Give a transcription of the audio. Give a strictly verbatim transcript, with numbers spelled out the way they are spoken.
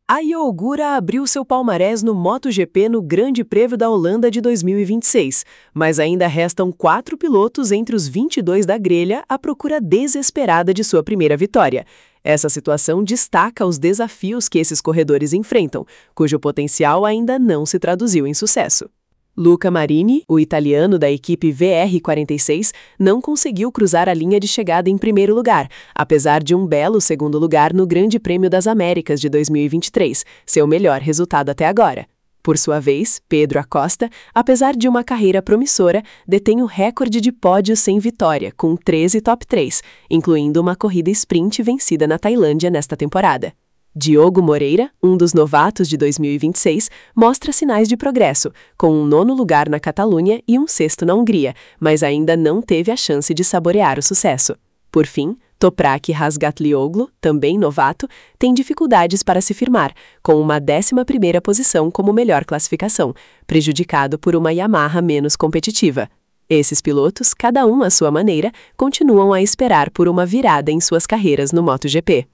A Iogura abriu seu palmarés no MotoGP no Grande Prêmio da Holanda de dois mil e vinte e seis, mas ainda restam quatro pilotos entre os vinte e dois da grelha à procura desesperada de sua primeira vitória. Essa situação destaca os desafios que esses corredores enfrentam, cujo potencial ainda não se traduziu em sucesso. Luca Marini, o italiano da equipe V R quarenta e seis, não conseguiu cruzar a linha de chegada em primeiro lugar, apesar de um belo segundo lugar no Grande Prêmio das Américas de dois mil e vinte e três, seu melhor resultado até agora. Por sua vez, Pedro Acosta, apesar de uma carreira promissora, detém o recorde de pódios sem vitória, com treze top três, incluindo uma corrida sprint vencida na Tailândia nesta temporada. Diogo Moreira, um dos novatos de dois mil e vinte e seis, mostra sinais de progresso, com um nono lugar na Catalunha e um sexto na Hungria, mas ainda não teve a chance de saborear o sucesso. Por fim, Toprak Razgatlioglu, também novato, tem dificuldades para se firmar, com uma décima primeira posição como melhor classificação, prejudicado por uma Yamaha menos competitiva. Esses pilotos, cada um à sua maneira, continuam a esperar por uma virada em suas carreiras no MotoGP.